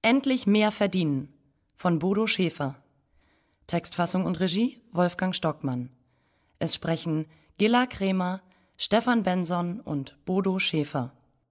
Endlich mehr verdienen von Bodo Schäfer. Textfassung und Regie Wolfgang Stockmann. Es sprechen Gilla Krämer, Stefan Benson und Bodo Schäfer.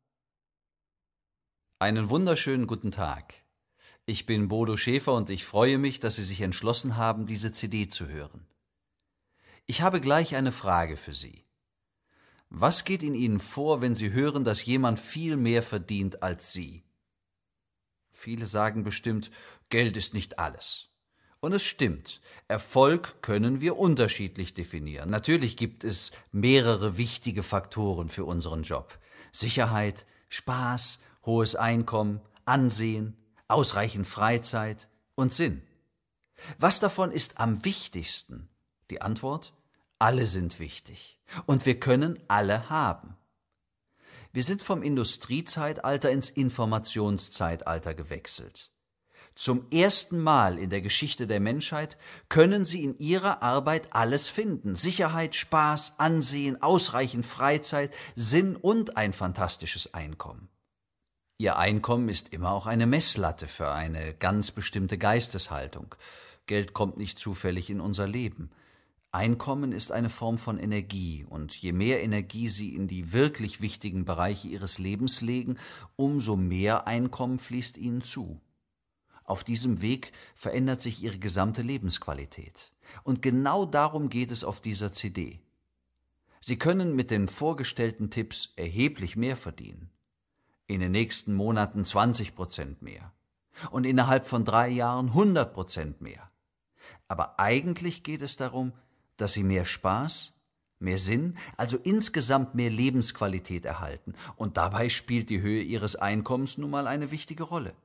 Einen wunderschönen guten Tag. Ich bin Bodo Schäfer und ich freue mich, dass Sie sich entschlossen haben, diese CD zu hören. Ich habe gleich eine Frage für Sie. Was geht in Ihnen vor, wenn Sie hören, dass jemand viel mehr verdient als Sie? Viele sagen bestimmt, Geld ist nicht alles. Und es stimmt, Erfolg können wir unterschiedlich definieren. Natürlich gibt es mehrere wichtige Faktoren für unseren Job. Sicherheit, Spaß, hohes Einkommen, Ansehen, ausreichend Freizeit und Sinn. Was davon ist am wichtigsten? Die Antwort: Alle sind wichtig. Und wir können alle haben. Wir sind vom Industriezeitalter ins Informationszeitalter gewechselt. Zum ersten Mal in der Geschichte der Menschheit können Sie in Ihrer Arbeit alles finden. Sicherheit, Spaß, Ansehen, ausreichend Freizeit, Sinn und ein fantastisches Einkommen. Ihr Einkommen ist immer auch eine Messlatte für eine ganz bestimmte Geisteshaltung. Geld kommt nicht zufällig in unser Leben. Einkommen ist eine Form von Energie, und je mehr Energie Sie in die wirklich wichtigen Bereiche Ihres Lebens legen, umso mehr Einkommen fließt Ihnen zu. Auf diesem Weg verändert sich Ihre gesamte Lebensqualität. Und genau darum geht es auf dieser CD. Sie können mit den vorgestellten Tipps erheblich mehr verdienen. In den nächsten Monaten 20% mehr. Und innerhalb von 3 Jahren 100% mehr. Aber eigentlich geht es darum, dass Sie mehr Spaß, mehr Sinn, also insgesamt mehr Lebensqualität erhalten. Und dabei spielt die Höhe Ihres Einkommens nun mal eine wichtige Rolle.